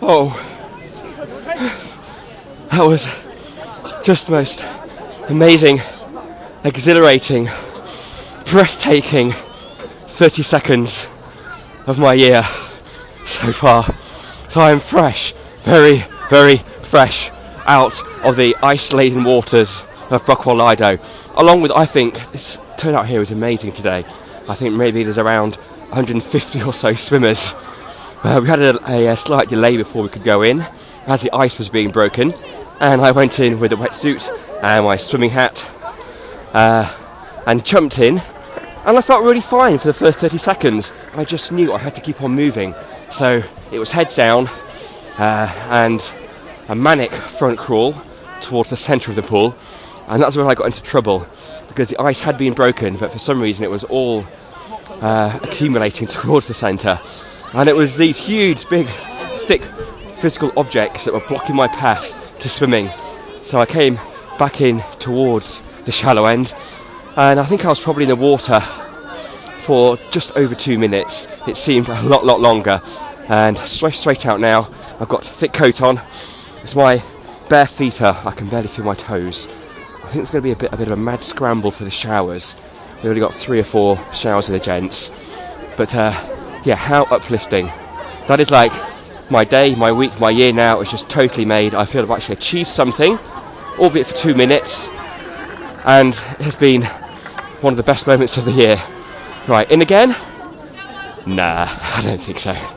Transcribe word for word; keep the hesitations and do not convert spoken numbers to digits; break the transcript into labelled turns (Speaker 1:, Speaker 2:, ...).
Speaker 1: Oh, that was just the most amazing, exhilarating, breathtaking thirty seconds of my year so far. So I am fresh, very, very fresh out of the ice-laden waters of Brockwell Lido. Along with, I think, this turnout here is amazing today. I think maybe there's around one hundred fifty or so swimmers. Uh, we had a, a, a slight delay before we could go in, as the ice was being broken, and I went in with a wetsuit and my swimming hat uh, and jumped in, and I felt really fine for the first thirty seconds. I just knew I had to keep on moving, so it was heads down uh, and a manic front crawl towards the centre of the pool, and that's where I got into trouble, because the ice had been broken, but for some reason it was all uh, accumulating towards the centre. And it was these huge, big, thick physical objects that were blocking my path to swimming. So I came back in towards the shallow end, and I think I was probably in the water for just over two minutes. It seemed a lot, lot longer. And straight, straight out now, I've got a thick coat on. It's my bare feet are, I can barely feel my toes. I think it's going to be a bit, a bit of a mad scramble for the showers. We've only got three or four showers in the gents. But, uh, yeah, how uplifting. That is like my day, my week, my year now is just totally made. I feel I've actually achieved something, albeit for two minutes, and it has been one of the best moments of the year. Right, in again? Nah, I don't think so.